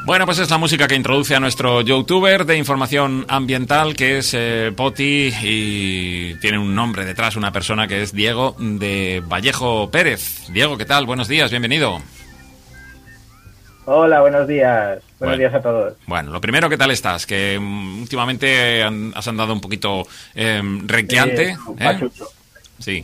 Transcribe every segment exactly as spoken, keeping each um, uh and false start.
Bueno, pues es la música que introduce a nuestro youtuber de información ambiental, que es eh, Poti, y tiene un nombre detrás, una persona que es Diego de Vallejo Pérez. Diego, ¿qué tal? Buenos días, bienvenido. Hola, buenos días. Buenos bueno, días a todos. Bueno, lo primero, ¿qué tal estás? Que um, últimamente han, has andado un poquito eh, renqueante. Eh, ¿eh? Sí.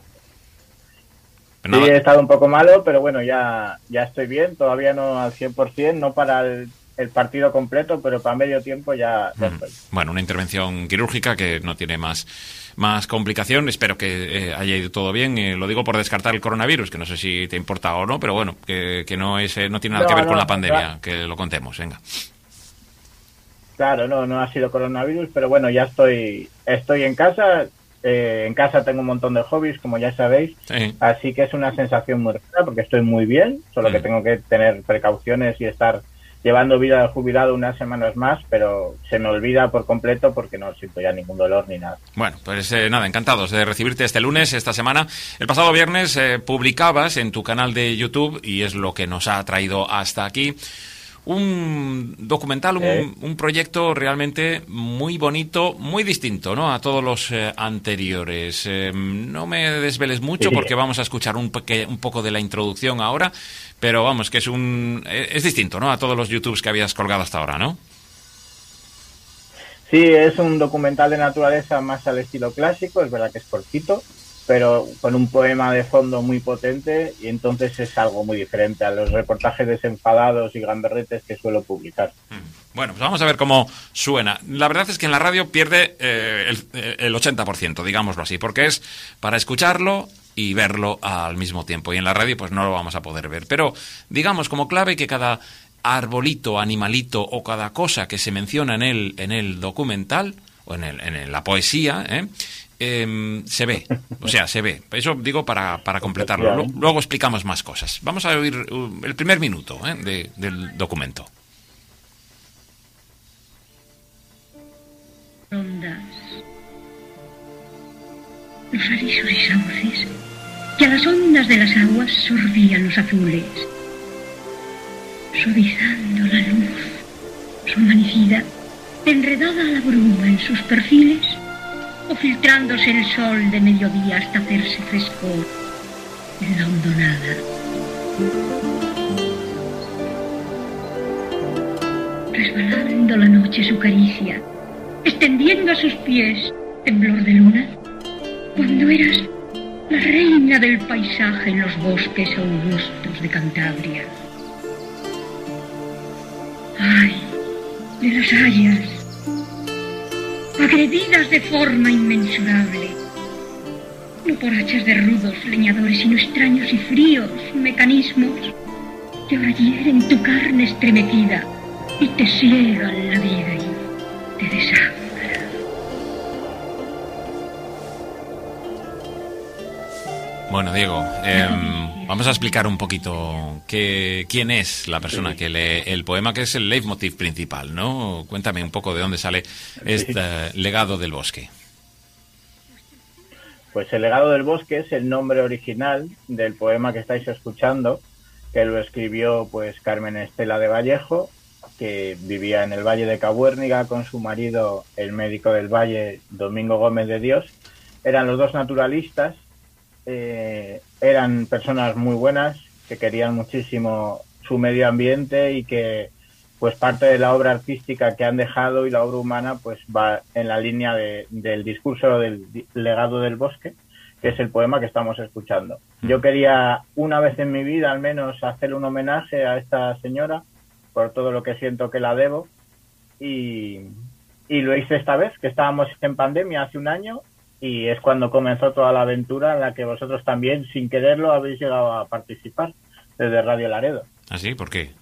Sí, he estado un poco malo, pero bueno, ya, ya estoy bien. Todavía no al cien por ciento, no para el, el partido completo, pero para medio tiempo ya, ya estoy. Bueno, una intervención quirúrgica que no tiene más, más complicación. Espero que eh, haya ido todo bien. Eh, lo digo por descartar el coronavirus, que no sé si te importa o no, pero bueno, que, que no, es, eh, no tiene nada no, que ver no, con la pandemia. Claro. Que lo contemos, venga. Claro, no, no ha sido coronavirus, pero bueno, ya estoy, estoy en casa. Eh, en casa tengo un montón de hobbies, como ya sabéis, Sí. Así que es una sensación muy rara porque estoy muy bien, solo mm. que tengo que tener precauciones y estar llevando vida de jubilado unas semanas más, pero se me olvida por completo porque no siento ya ningún dolor ni nada. Bueno, pues eh, nada, encantados de recibirte este lunes, esta semana. El pasado viernes eh, publicabas en tu canal de YouTube, y es lo que nos ha traído hasta aquí, un documental, un, ¿Eh? un proyecto realmente muy bonito, muy distinto, ¿no?, a todos los eh, anteriores. Eh, no me desveles mucho, sí, porque vamos a escuchar un, peque, un poco de la introducción ahora, pero vamos, que es un es distinto, ¿no?, a todos los YouTubes que habías colgado hasta ahora, ¿no? Sí, es un documental de naturaleza más al estilo clásico, es verdad que es cortito, pero con un poema de fondo muy potente, y entonces es algo muy diferente a los reportajes desenfadados y gamberretes que suelo publicar. Bueno, pues vamos a ver cómo suena. La verdad es que en la radio pierde eh, el, el ochenta por ciento, digámoslo así, porque es para escucharlo y verlo al mismo tiempo, y en la radio pues no lo vamos a poder ver. Pero digamos como clave que cada arbolito, animalito o cada cosa que se menciona en el, en el documental, o en, el, en la poesía, ¿eh? Eh, se ve, o sea, se ve. Eso digo para, para completarlo. Luego, luego explicamos más cosas. Vamos a oír uh, el primer minuto ¿eh? de, del documento. Ondas, los alisos y sauces, que a las ondas de las aguas sorbían los azules, suavizando la luz, su manecida, enredada a la bruma en sus perfiles, o filtrándose el sol de mediodía hasta hacerse frescor en la hondonada. Resbalando la noche su caricia, extendiendo a sus pies temblor de luna, cuando eras la reina del paisaje en los bosques augustos de Cantabria. Ay, de las hayas, agredidas de forma inmensurable, no por hachas de rudos leñadores, sino extraños y fríos mecanismos que ahora hieren tu carne estremecida y te ciegan la vida y te desangran. Bueno, Diego, eh, vamos a explicar un poquito que, quién es la persona que lee el poema, que es el leitmotiv principal, ¿no? Cuéntame un poco de dónde sale este sí. legado del bosque. Pues el legado del bosque es el nombre original del poema que estáis escuchando, que lo escribió pues Carmen Estela de Vallejo, que vivía en el Valle de Cabuérniga con su marido, el médico del Valle, Domingo Gómez de Dios. Eran los dos naturalistas. Eh, eran personas muy buenas que querían muchísimo su medio ambiente y que pues parte de la obra artística que han dejado y la obra humana pues va en la línea de, del discurso del legado del bosque, que es el poema que estamos escuchando. Yo quería una vez en mi vida al menos hacer un homenaje a esta señora por todo lo que siento que la debo, y, y lo hice esta vez, que estábamos en pandemia hace un año, y es cuando comenzó toda la aventura en la que vosotros también, sin quererlo, habéis llegado a participar desde Radio Laredo. ¿Ah, sí? ¿Por qué?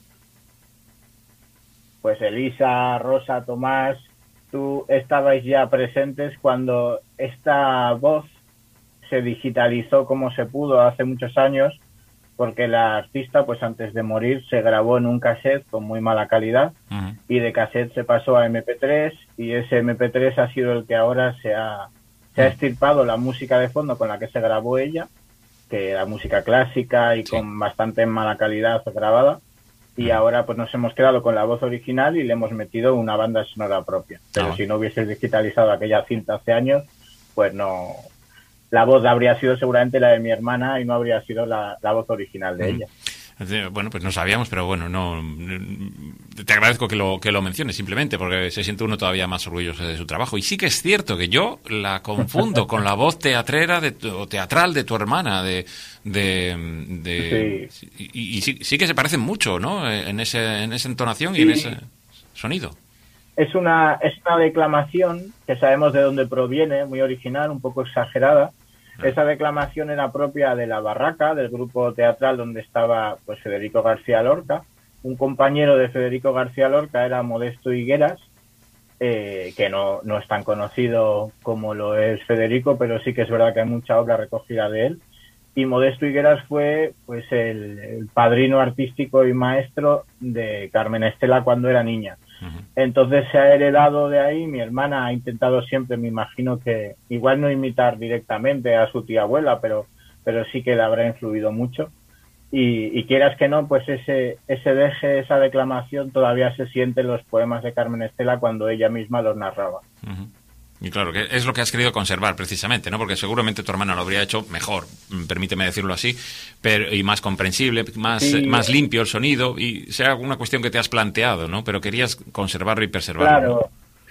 Pues Elisa, Rosa, Tomás, tú estabais ya presentes cuando esta voz se digitalizó como se pudo hace muchos años, porque la artista, pues antes de morir, se grabó en un cassette con muy mala calidad, uh-huh. y de cassette se pasó a eme pe tres, y ese eme pe tres ha sido el que ahora se ha... Se ha estirpado la música de fondo con la que se grabó ella, que era música clásica y sí. con bastante mala calidad grabada, y ahora pues nos hemos quedado con la voz original y le hemos metido una banda sonora propia. Pero ah. si no hubiese digitalizado aquella cinta hace años, pues no... La voz habría sido seguramente la de mi hermana y no habría sido la, la voz original de mm. ella. Bueno, pues no sabíamos, pero bueno, no te agradezco que lo que lo menciones simplemente porque se siente uno todavía más orgulloso de su trabajo. Y sí que es cierto que yo la confundo con la voz teatrera de tu, o teatral de tu hermana, de de, de sí. y, y sí, sí que se parecen mucho, ¿no? En ese en esa entonación sí. y en ese sonido. Es una es una declamación que sabemos de dónde proviene, muy original, un poco exagerada. Esa declamación era propia de La Barraca, del grupo teatral donde estaba pues Federico García Lorca. Un compañero de Federico García Lorca era Modesto Higueras, eh, que no, no es tan conocido como lo es Federico, pero sí que es verdad que hay mucha obra recogida de él. Y Modesto Higueras fue pues el, el padrino artístico y maestro de Carmen Estela cuando era niña. Entonces se ha heredado de ahí. Mi hermana ha intentado siempre, me imagino que igual no imitar directamente a su tía abuela, pero pero sí que le habrá influido mucho. Y, y quieras que no, pues ese ese deje, esa declamación todavía se siente en los poemas de Carmen Estela cuando ella misma los narraba. Uh-huh. Y claro, que es lo que has querido conservar precisamente, ¿no? Porque seguramente tu hermana lo habría hecho mejor, permíteme decirlo así, pero y más comprensible, más sí. más limpio el sonido, y sea una cuestión que te has planteado, ¿no? Pero querías conservarlo y preservarlo. Claro,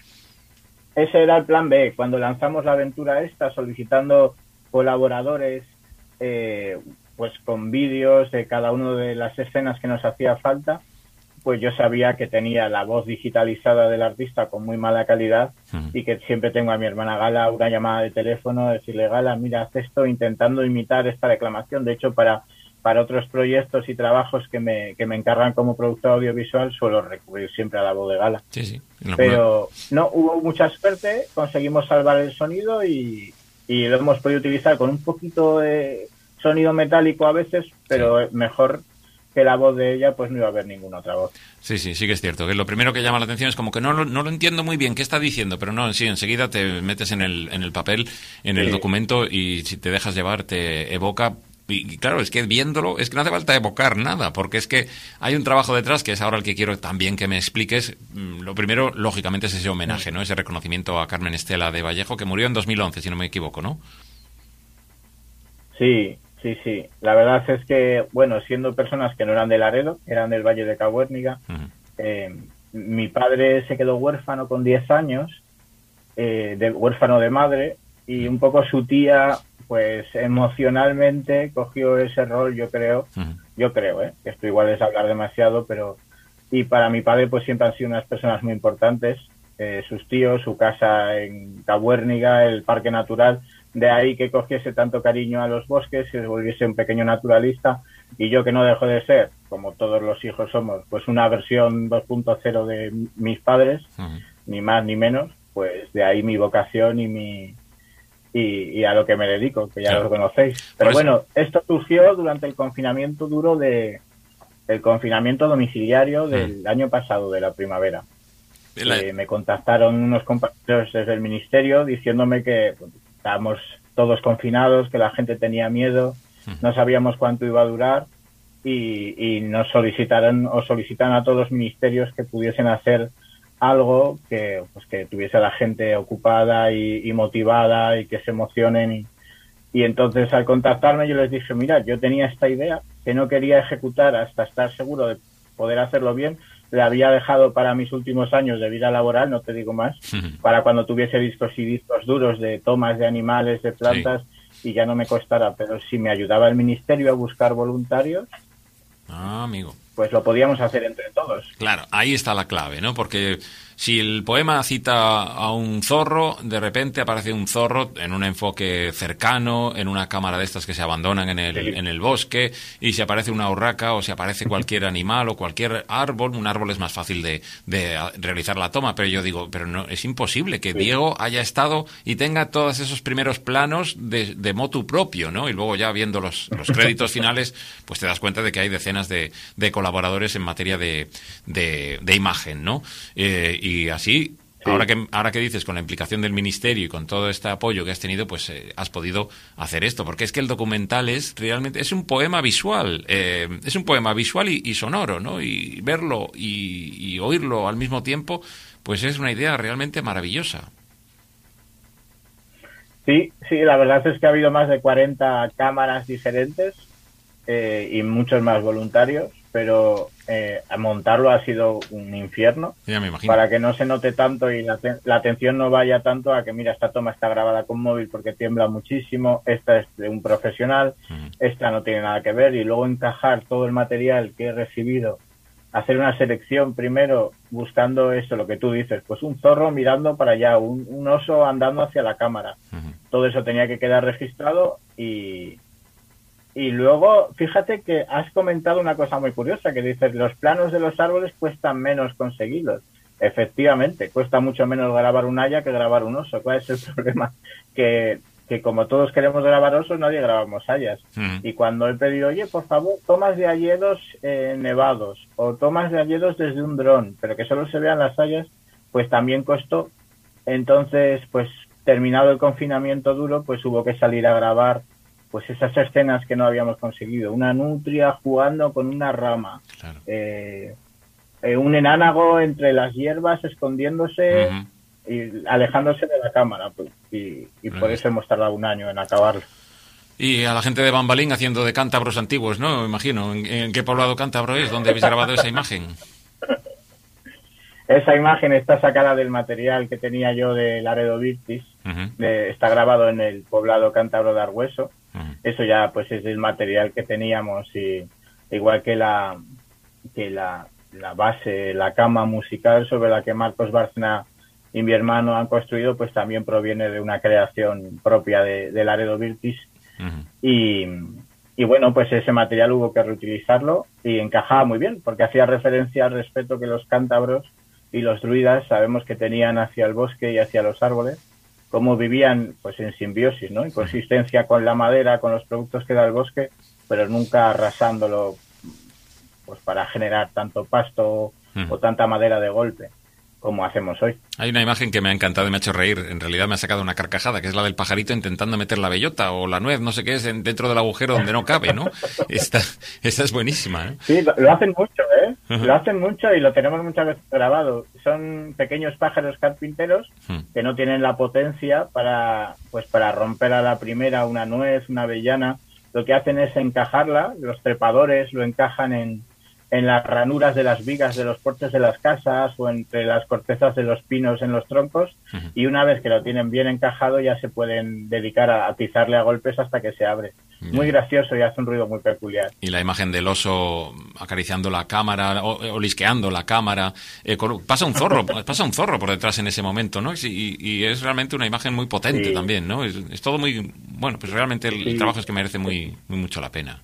¿no? Ese era el plan B. Cuando lanzamos la aventura esta, solicitando colaboradores, eh, pues con vídeos de cada una de las escenas que nos hacía falta, pues yo sabía que tenía la voz digitalizada del artista con muy mala calidad uh-huh. y que siempre tengo a mi hermana Gala una llamada de teléfono, decirle, Gala, mira, haz esto, intentando imitar esta declamación. De hecho, para para otros proyectos y trabajos que me que me encargan como productor audiovisual, suelo recurrir siempre a la voz de Gala. Sí, sí. Pero no, hubo mucha suerte, conseguimos salvar el sonido y, y lo hemos podido utilizar con un poquito de sonido metálico a veces, pero sí. mejor que la voz de ella, pues no iba a haber ninguna otra voz. Sí, sí, sí que es cierto. Que lo primero que llama la atención es como que no lo, no lo entiendo muy bien qué está diciendo, pero no, sí, enseguida te metes en el, en el papel, en sí. el documento, y si te dejas llevar te evoca. Y claro, es que viéndolo, es que no hace falta evocar nada, porque es que hay un trabajo detrás que es ahora el que quiero también que me expliques. Lo primero, lógicamente, es ese homenaje, ¿no? Ese reconocimiento a Carmen Estela de Vallejo, que murió en dos mil once, si no me equivoco, ¿no? Sí. Sí, sí. La verdad es que, bueno, siendo personas que no eran de Laredo, eran del Valle de Cabuérniga, uh-huh. eh, mi padre se quedó huérfano con diez años, eh, de, huérfano de madre, y un poco su tía, pues emocionalmente cogió ese rol, yo creo, uh-huh. yo creo, ¿eh? Que esto igual es hablar demasiado, pero... Y para mi padre, pues siempre han sido unas personas muy importantes, eh, sus tíos, su casa en Cabuérniga, el parque natural... De ahí que cogiese tanto cariño a los bosques, que se volviese un pequeño naturalista, y yo que no dejo de ser, como todos los hijos somos, pues una versión dos punto cero de mis padres, uh-huh. ni más ni menos, pues de ahí mi vocación y mi y, y a lo que me dedico, que ya claro. lo conocéis. Pero pues... bueno, esto surgió durante el confinamiento duro de el confinamiento domiciliario del uh-huh. año pasado, de la primavera. La... Eh, me contactaron unos compañeros desde el ministerio diciéndome que pues, estábamos todos confinados, que la gente tenía miedo, no sabíamos cuánto iba a durar y, y nos solicitaron o solicitan a todos los ministerios que pudiesen hacer algo que pues que tuviese a la gente ocupada y, y motivada y que se emocionen. Y, y entonces al contactarme yo les dije, mira, yo tenía esta idea que no quería ejecutar hasta estar seguro de poder hacerlo bien. Le había dejado para mis últimos años de vida laboral, no te digo más, uh-huh. para cuando tuviese discos y discos duros de tomas de animales, de plantas, sí. y ya no me costara. Pero si me ayudaba el ministerio a buscar voluntarios, ah, amigo. pues lo podíamos hacer entre todos. Claro, ahí está la clave, ¿no? Porque si el poema cita a un zorro, de repente aparece un zorro en un enfoque cercano, en una cámara de estas que se abandonan en el, sí. en el bosque, y si aparece una urraca o si aparece cualquier animal o cualquier árbol, un árbol es más fácil de, de realizar la toma, pero yo digo, pero no, es imposible que sí. Diego haya estado y tenga todos esos primeros planos de, de motu propio, ¿no? Y luego ya viendo los, los créditos finales, pues te das cuenta de que hay decenas de, de colaboradores en materia de, de, de imagen, ¿no? Eh, y así ahora que ahora que dices, con la implicación del Ministerio y con todo este apoyo que has tenido, pues eh, has podido hacer esto, porque es que el documental es realmente, es un poema visual, eh, es un poema visual y, y sonoro, ¿no? Y verlo y, y oírlo al mismo tiempo, pues es una idea realmente maravillosa. Sí, sí, la verdad es que ha habido más de cuarenta cámaras diferentes eh, y muchos más voluntarios, pero eh, montarlo ha sido un infierno. Ya me imagino. Para que no se note tanto y la, la atención no vaya tanto a que, mira, esta toma está grabada con móvil porque tiembla muchísimo, esta es de un profesional, uh-huh. esta no tiene nada que ver, y luego encajar todo el material que he recibido, hacer una selección primero buscando eso, lo que tú dices, pues un zorro mirando para allá, un, un oso andando hacia la cámara. Uh-huh. Todo eso tenía que quedar registrado y, y luego, fíjate que has comentado una cosa muy curiosa, que dices, los planos de los árboles cuestan menos conseguirlos. Efectivamente, cuesta mucho menos grabar un haya que grabar un oso. ¿Cuál es el problema? Que... que como todos queremos grabar osos, nadie grabamos hayas. Mm. Y cuando he pedido, oye, por favor, tomas de hayedos eh, nevados o tomas de hayedos desde un dron, pero que solo se vean las hayas, pues también costó. Entonces, pues terminado el confinamiento duro, pues hubo que salir a grabar pues esas escenas que no habíamos conseguido. Una nutria jugando con una rama. Claro. Eh, eh, un enánago entre las hierbas escondiéndose... Mm-hmm. y alejándose de la cámara, pues, y, y por eso hemos tardado un año en acabarlo. Y a la gente de Bambalín haciendo de cántabros antiguos, ¿no? Me imagino. ¿En, en qué poblado cántabro es donde habéis grabado esa imagen? Esa imagen está sacada del material que tenía yo de Laredo Virtis. Uh-huh. de, está grabado en el poblado cántabro de Argüeso. Uh-huh. Eso ya pues es el material que teníamos, y igual que la que la, la base, la cama musical sobre la que Marcos Bárcena y mi hermano han construido, pues también proviene de una creación propia de, de Laredo Virtis. Uh-huh. y, y bueno, pues ese material hubo que reutilizarlo y encajaba muy bien, porque hacía referencia al respeto que los cántabros y los druidas sabemos que tenían hacia el bosque y hacia los árboles, cómo vivían pues en simbiosis, ¿no? En consistencia con la madera, con los productos que da el bosque, pero nunca arrasándolo pues para generar tanto pasto uh-huh. o tanta madera de golpe como hacemos hoy. Hay una imagen que me ha encantado y me ha hecho reír. En realidad me ha sacado una carcajada, que es la del pajarito intentando meter la bellota o la nuez, no sé qué es, en, dentro del agujero donde no cabe, ¿no? Esta, esta es buenísima, ¿eh? Sí, lo, lo hacen mucho, ¿eh? Uh-huh. Lo hacen mucho y lo tenemos muchas veces grabado. Son pequeños pájaros carpinteros uh-huh. que no tienen la potencia para, pues, para romper a la primera una nuez, una avellana. Lo que hacen es encajarla, los trepadores lo encajan en en las ranuras de las vigas de los porches de las casas o entre las cortezas de los pinos en los troncos, uh-huh. y una vez que lo tienen bien encajado ya se pueden dedicar a atizarle a golpes hasta que se abre. Yeah. Muy gracioso y hace un ruido muy peculiar. Y la imagen del oso acariciando la cámara, o, olisqueando la cámara, eh, con, pasa un zorro, pasa un zorro por detrás en ese momento, ¿no? Y, y es realmente una imagen muy potente sí. también, ¿no? Es, es todo muy, bueno, pues realmente el, sí. el trabajo es que merece muy, muy mucho la pena.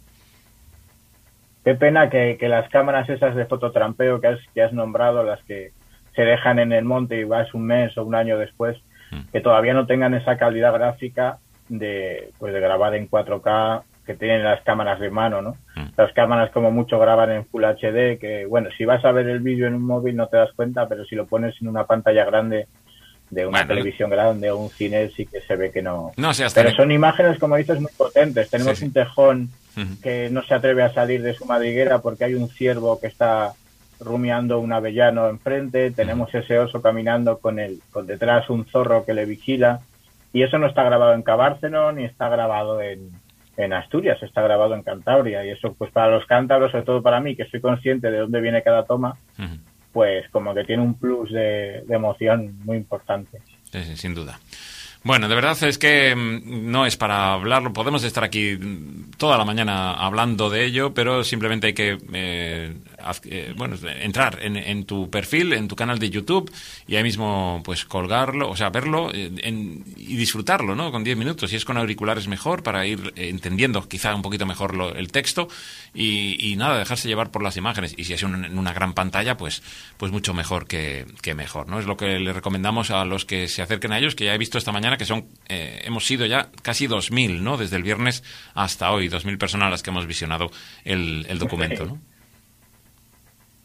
Qué pena que, que las cámaras esas de fototrampeo que has, que has nombrado, las que se dejan en el monte y vas un mes o un año después, mm. que todavía no tengan esa calidad gráfica de, pues de grabar en cuatro K que tienen las cámaras de mano, ¿no? Mm. Las cámaras como mucho graban en Full H D, que bueno, si vas a ver el vídeo en un móvil no te das cuenta, pero si lo pones en una pantalla grande de una bueno, televisión grande o un cine sí que se ve que no. no sí, hasta pero que... son imágenes, como dices, muy potentes. Tenemos sí, sí. un tejón uh-huh. que no se atreve a salir de su madriguera porque hay un ciervo que está rumiando un avellano enfrente, tenemos ese oso caminando con el con detrás un zorro que le vigila, y eso no está grabado en Cabárceno ni está grabado en, en Asturias, está grabado en Cantabria, y eso pues para los cántabros, sobre todo para mí, que soy consciente de dónde viene cada toma, uh-huh. pues como que tiene un plus de, de emoción muy importante. Sí, sí, sin duda. Bueno, de verdad es que no es para hablarlo, podemos estar aquí toda la mañana hablando de ello, pero simplemente hay que eh, eh, bueno, entrar en, en tu perfil, en tu canal de YouTube, y ahí mismo pues colgarlo, o sea, verlo en, y disfrutarlo, ¿no? Con diez minutos, si es con auriculares mejor, para ir entendiendo quizá un poquito mejor lo, el texto, y, y nada, dejarse llevar por las imágenes, y si es un, en una gran pantalla, pues pues mucho mejor que, que mejor, ¿no? Es lo que le recomendamos a los que se acerquen a ellos, que ya he visto esta mañana que son, eh, hemos sido ya casi dos mil, ¿no? Desde el viernes hasta hoy, dos mil personas las que hemos visionado el, el documento, ¿no? Sí,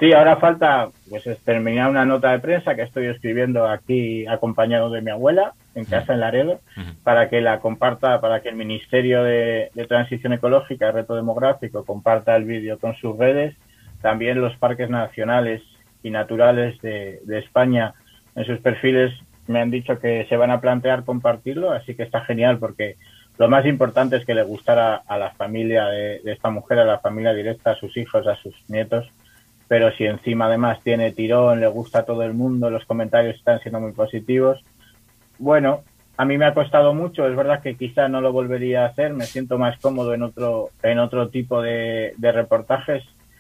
Sí, ahora falta pues es terminar una nota de prensa que estoy escribiendo aquí acompañado de mi abuela en casa en Laredo, uh-huh. para que la comparta, para que el Ministerio de, de Transición Ecológica y Reto Demográfico comparta el vídeo con sus redes. También los parques nacionales y naturales de, de España en sus perfiles me han dicho que se van a plantear compartirlo, así que está genial porque lo más importante es que le gustara a la familia de, de esta mujer, a la familia directa, a sus hijos, a sus nietos. Pero si encima además tiene tirón, le gusta a todo el mundo, los comentarios están siendo muy positivos. Bueno, a mí me ha costado mucho, es verdad que quizá no lo volvería a hacer, me siento más cómodo en otro en otro tipo de, de reportajes,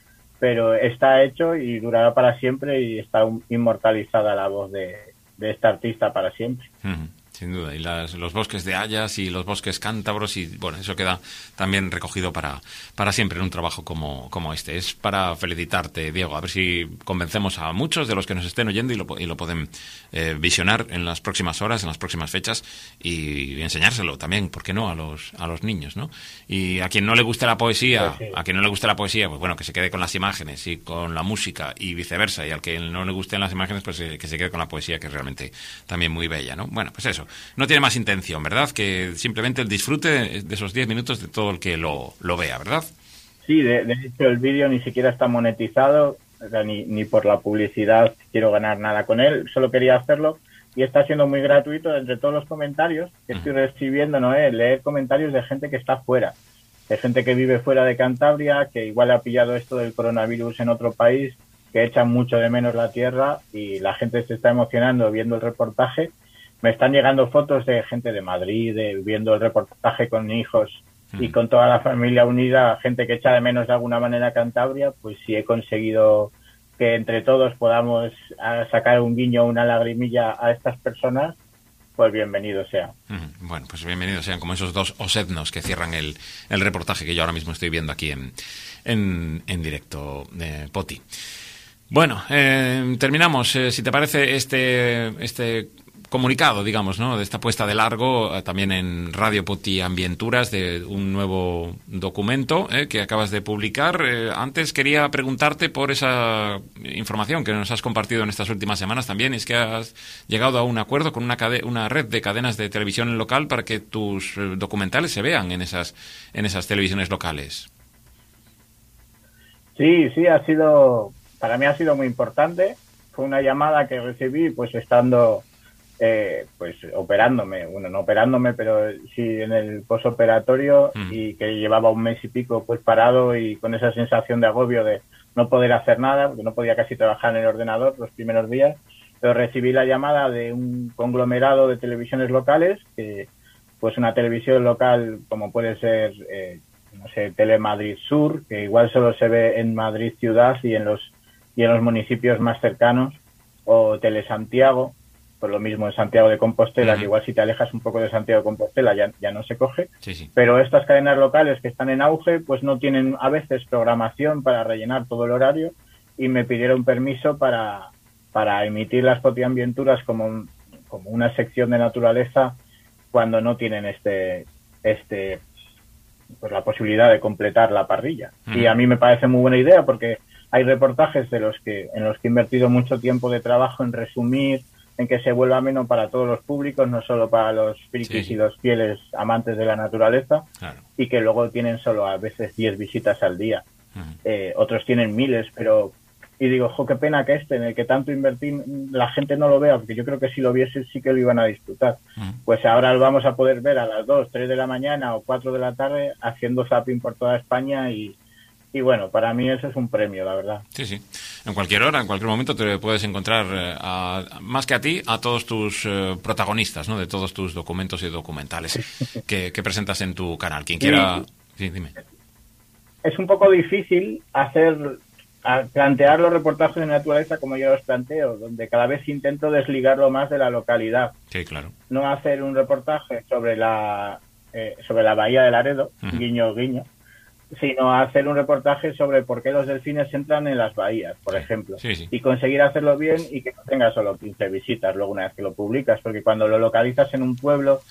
pero está hecho y durará para siempre y está inmortalizada la voz de, de esta artista para siempre. Uh-huh. Sin duda, y las, los bosques de hayas y los bosques cántabros, y bueno, eso queda también recogido para, para siempre en un trabajo como, como este. Es para felicitarte, Diego, a ver si convencemos a muchos de los que nos estén oyendo y lo, y lo pueden eh, visionar en las próximas horas, en las próximas fechas, y, y enseñárselo también, ¿por qué no?, a los, a los niños, ¿no? Y a quien no le guste la poesía, pues sí. a quien no le guste la poesía, pues bueno, que se quede con las imágenes y con la música y viceversa, y al que no le gusten las imágenes, pues eh, que se quede con la poesía, que es realmente también muy bella, ¿no? Bueno, pues eso. No tiene más intención, ¿verdad? Que simplemente el disfrute de esos diez minutos de todo el que lo, lo vea, ¿verdad? Sí, de, de hecho el vídeo ni siquiera está monetizado, o sea, ni, ni por la publicidad quiero ganar nada con él, solo quería hacerlo y está siendo muy gratuito. Entre todos los comentarios que estoy uh-huh. recibiendo, ¿no? Eh, leer comentarios de gente que está fuera, de gente que vive fuera de Cantabria, que igual ha pillado esto del coronavirus en otro país, que echan mucho de menos la tierra y la gente se está emocionando viendo el reportaje. Me están llegando fotos de gente de Madrid, de, viendo el reportaje con hijos uh-huh. y con toda la familia unida, gente que echa de menos de alguna manera Cantabria. Pues si he conseguido que entre todos podamos sacar un guiño, una lagrimilla a estas personas, pues bienvenido sea. Uh-huh. Bueno, pues bienvenidos sean como esos dos osednos que cierran el, el reportaje que yo ahora mismo estoy viendo aquí en, en, en directo, eh, Poti. Bueno, eh, terminamos, eh, si te parece, este... este comunicado, digamos, ¿no?, de esta puesta de largo, eh, también en Radio Poti Ambienturas, de un nuevo documento eh, que acabas de publicar. Eh, antes quería preguntarte por esa información que nos has compartido en estas últimas semanas también, es que has llegado a un acuerdo con una, cade- una red de cadenas de televisión local para que tus eh, documentales se vean en esas, en esas televisiones locales. Sí, sí, ha sido, para mí ha sido muy importante. Fue una llamada que recibí, pues estando... Eh, pues operándome, bueno, no operándome, pero sí en el posoperatorio mm. y que llevaba un mes y pico pues parado y con esa sensación de agobio de no poder hacer nada, porque no podía casi trabajar en el ordenador los primeros días, pero recibí la llamada de un conglomerado de televisiones locales, que pues una televisión local como puede ser, eh, no sé, Telemadrid Sur, que igual solo se ve en Madrid ciudad y en los, y en los municipios más cercanos, o Telesantiago, pues lo mismo en Santiago de Compostela, uh-huh. que igual si te alejas un poco de Santiago de Compostela ya, ya no se coge, sí, sí. Pero estas cadenas locales que están en auge pues no tienen a veces programación para rellenar todo el horario y me pidieron permiso para, para emitir las Poti Ambienturas como, como una sección de naturaleza cuando no tienen este, este pues la posibilidad de completar la parrilla. Uh-huh. Y a mí me parece muy buena idea porque hay reportajes de los que, en los que he invertido mucho tiempo de trabajo en resumir, en que se vuelva ameno para todos los públicos, no solo para los frikis sí. y los fieles amantes de la naturaleza, claro. y que luego tienen solo a veces diez visitas al día. Uh-huh. Eh, otros tienen miles, pero... Y digo, jo, qué pena que este, en el que tanto invertí, la gente no lo vea, porque yo creo que si lo viese sí que lo iban a disfrutar. Uh-huh. Pues ahora lo vamos a poder ver a las dos, tres de la mañana o cuatro de la tarde, haciendo zapping por toda España y... Y bueno, para mí eso es un premio, la verdad. Sí, sí. En cualquier hora, en cualquier momento te puedes encontrar, eh, a, más que a ti, a todos tus eh, protagonistas, ¿no?, de todos tus documentos y documentales que, que presentas en tu canal. Quien quiera... Sí, dime. Es un poco difícil hacer, a plantear los reportajes de naturaleza como yo los planteo, donde cada vez intento desligarlo más de la localidad. Sí, claro. No hacer un reportaje sobre la, eh, sobre la bahía de Laredo, uh-huh. guiño, guiño, sino hacer un reportaje sobre por qué los delfines entran en las bahías, por sí, ejemplo, sí, sí. y conseguir hacerlo bien y que no tenga solo quince visitas luego una vez que lo publicas, porque cuando lo localizas en un pueblo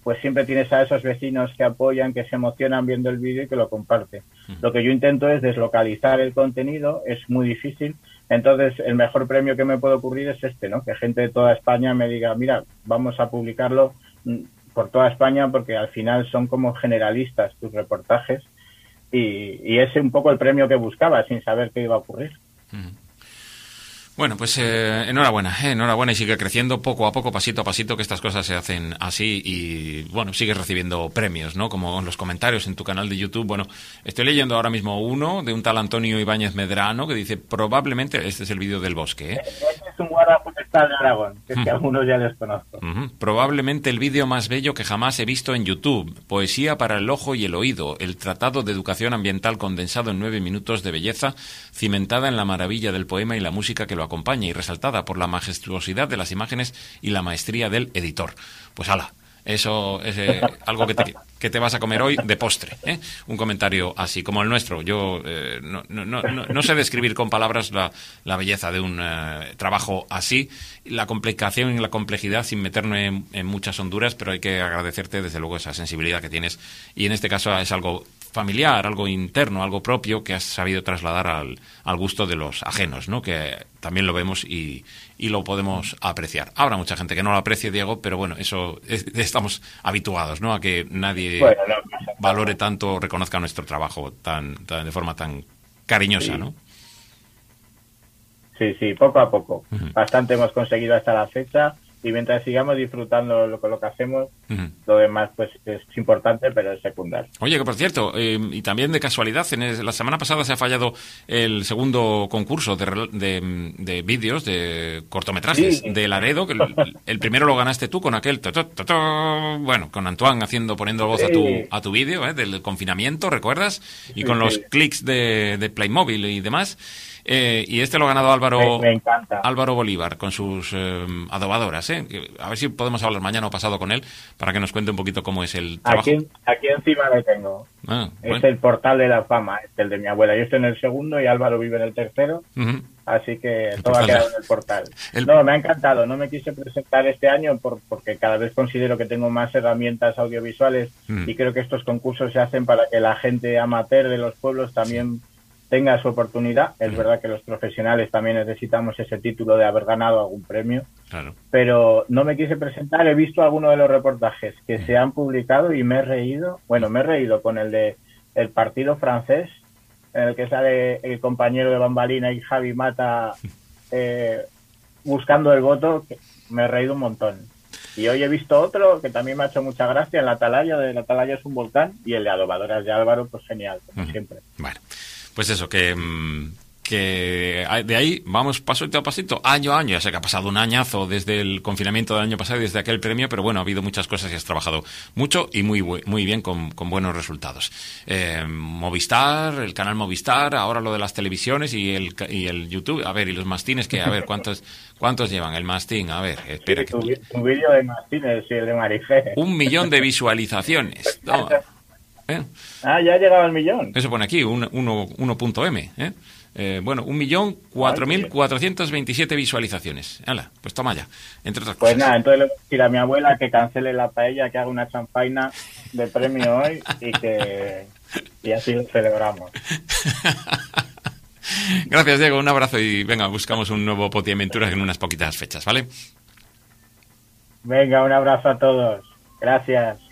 pues siempre tienes a esos vecinos que apoyan, que se emocionan viendo el vídeo y que lo comparten. Uh-huh. Lo que yo intento es deslocalizar el contenido, es muy difícil. Entonces, el mejor premio que me puede ocurrir es este, ¿no? Que gente de toda España me diga, mira, vamos a publicarlo por toda España, porque al final son como generalistas tus reportajes, y, y ese es un poco el premio que buscaba, sin saber qué iba a ocurrir. Uh-huh. Bueno, pues eh, enhorabuena, eh, enhorabuena y sigue creciendo poco a poco, pasito a pasito, que estas cosas se hacen así y, bueno, sigues recibiendo premios, ¿no? Como en los comentarios en tu canal de YouTube. Bueno, estoy leyendo ahora mismo uno de un tal Antonio Ibáñez Medrano que dice, probablemente, este es el vídeo del bosque, ¿eh? Este es un guarda forestal de Aragón, que es que uh-huh. algunos ya les conozco. Uh-huh. Probablemente el vídeo más bello que jamás he visto en YouTube. Poesía para el ojo y el oído. El tratado de educación ambiental condensado en nueve minutos de belleza, cimentada en la maravilla del poema y la música que lo acompaña y resaltada por la majestuosidad de las imágenes y la maestría del editor. Pues ala, eso es eh, algo que te, que te vas a comer hoy de postre, ¿eh? Un comentario así como el nuestro. Yo eh, no, no, no, no sé describir con palabras la, la belleza de un eh, trabajo así, la complicación y la complejidad sin meterme en, en muchas honduras, pero hay que agradecerte desde luego esa sensibilidad que tienes y en este caso es algo familiar, algo interno, algo propio que has sabido trasladar al, al gusto de los ajenos, ¿no? Que también lo vemos y, y lo podemos apreciar. Habrá mucha gente que no lo aprecie, Diego, pero bueno, eso es, estamos habituados, ¿no? A que nadie bueno, no, no, valore tanto, reconozca nuestro trabajo tan, tan de forma tan cariñosa, sí. ¿no? Sí, sí, poco a poco. Uh-huh. Bastante hemos conseguido hasta la fecha. Y mientras sigamos disfrutando lo, lo que hacemos, uh-huh. lo demás pues es importante, pero es secundario. Oye, que por cierto, eh, y también de casualidad, en el, la semana pasada se ha fallado el segundo concurso de, de, de vídeos, de cortometrajes sí. de Laredo, que el, el primero lo ganaste tú con aquel, to, to, to, to, bueno, con Antoine haciendo, poniendo voz sí. a tu a tu vídeo, ¿eh? Del confinamiento, ¿recuerdas? Y sí, con sí. los clics de, de Playmobil y demás. Eh, y este lo ha ganado Álvaro me, me encanta. Álvaro Bolívar con sus eh, adobadoras, ¿eh? A ver si podemos hablar mañana o pasado con él para que nos cuente un poquito cómo es el trabajo. Aquí, aquí encima le tengo. Ah, bueno. Es el portal de la fama, es el de mi abuela. Yo estoy en el segundo y Álvaro vive en el tercero. Uh-huh. Así que el todo ha quedado en el portal. El... No, me ha encantado. No me quise presentar este año por, porque cada vez considero que tengo más herramientas audiovisuales uh-huh. y creo que estos concursos se hacen para que la gente amateur de los pueblos también... Sí. tenga su oportunidad. Es verdad que los profesionales también necesitamos ese título de haber ganado algún premio, claro. pero no me quise presentar. He visto algunos de los reportajes que se han publicado y me he reído. Bueno, me he reído con el de el partido francés, en el que sale el compañero de Bambalina y Javi Mata eh, buscando el voto. Me he reído un montón. Y hoy he visto otro que también me ha hecho mucha gracia, en la Atalaya, de la Atalaya es un volcán, y el de Adobadoras de Álvaro, pues genial, como uh-huh. siempre. Bueno. Pues eso, que, que de ahí vamos pasito a pasito, año a año. Ya sé que ha pasado un añazo desde el confinamiento del año pasado y desde aquel premio, pero bueno, ha habido muchas cosas y has trabajado mucho y muy muy bien con, con buenos resultados. Eh, Movistar, el canal Movistar, ahora lo de las televisiones y el y el YouTube. A ver, y los mastines, que a ver, ¿cuántos cuántos llevan el mastín? A ver, espera. Sí, que... tu, tu vídeo de mastines y el de Marifé. Un millón de visualizaciones. No. ¿Eh? Ah, ya ha llegado al millón. Eso pone aquí, uno punto eme. ¿eh? Eh, bueno, un millón cuatro mil cuatrocientas veintisiete visualizaciones. Hala, pues toma ya, entre otras pues cosas. Pues nada, entonces le voy a decir a mi abuela que cancele la paella, que haga una champaina de premio hoy y que y así lo celebramos. Gracias, Diego, un abrazo y venga, buscamos un nuevo Potiaventuras en unas poquitas fechas, ¿vale? Venga, un abrazo a todos. Gracias.